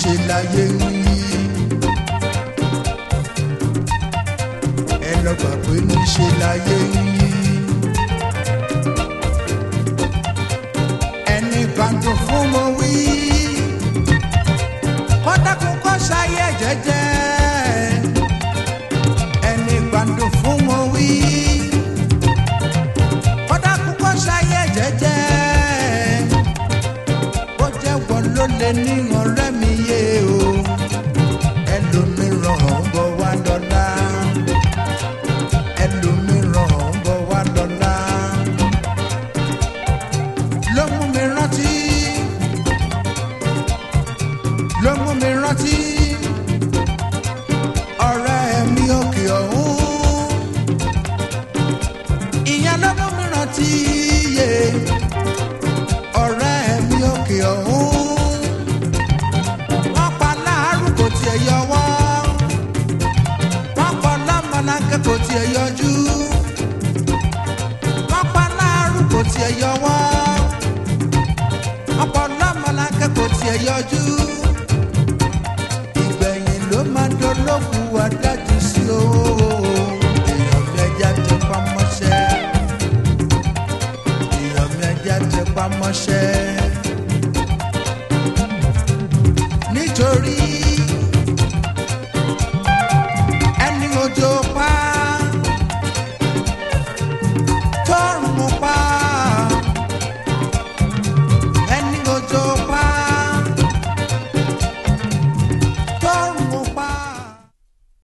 níṣe láyé ń yí. Ẹ lọ gbà pé níṣe láyé ń yí. Ẹni gbàǹdùn fún mo wí. Kọ́dákùn kọ́ ṣayé jẹ́jẹ́. Ẹni gbàǹdùn fún mo wí. Kọ́dákùn kọ́ ṣayé jẹ́jẹ́. Bó jẹ́ wọ́n ló lè ní ọ̀rẹ́ mi yé o. Ẹlòmíràn ń bọ̀ wá lọ́la. Ẹlòmíràn ń bọ̀ wá lọ́la. Ló mú mi rántí. Ló mú mi rántí. Ọ̀rẹ́ mi òkè ọ̀hún. Ìyẹn ló mú mi rántí yé. Ọ̀rẹ́ mi òkè ọ̀hún. Wọ́n pa láàárù kò tiẹ̀ yọwọ́. Wọ́n pa lámàlàkẹ́ kò tiẹ̀ yọjú. Wọ́n pa láàárù kò tiẹ̀ yọwọ́. Wọ́n pa lámàlàkẹ́ kò tiẹ̀ yọjú. Ìgbẹ̀yìn ló máa dolókù adájú sí o. Èèyàn mi ẹja ti pamọ́ṣẹ́. Èèyàn mi ẹja ti pamọ́ṣẹ́. Nítorí